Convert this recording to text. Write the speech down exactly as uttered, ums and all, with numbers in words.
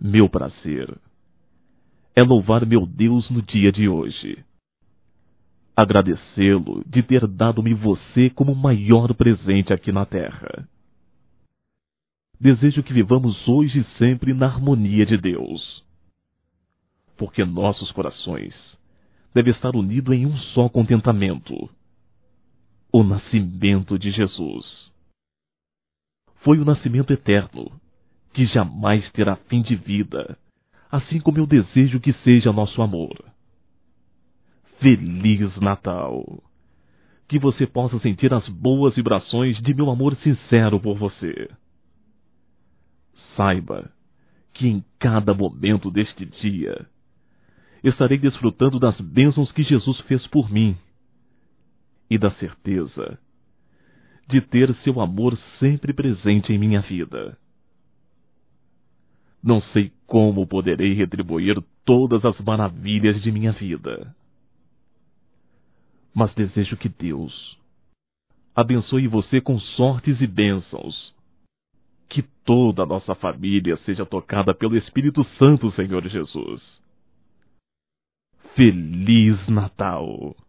Meu prazer é louvar meu Deus no dia de hoje. Agradecê-lo de ter dado-me você como o maior presente aqui na terra. Desejo que vivamos hoje e sempre na harmonia de Deus, porque nossos corações devem estar unidos em um só contentamento: o nascimento de Jesus. Foi o nascimento eterno, que jamais terá fim de vida, assim como eu desejo que seja nosso amor. Feliz Natal! Que você possa sentir as boas vibrações de meu amor sincero por você. Saiba que em cada momento deste dia estarei desfrutando das bênçãos que Jesus fez por mim e da certeza de ter seu amor sempre presente em minha vida. Não sei como poderei retribuir todas as maravilhas de minha vida, mas desejo que Deus abençoe você com sortes e bênçãos. Que toda a nossa família seja tocada pelo Espírito Santo, Senhor Jesus. Feliz Natal!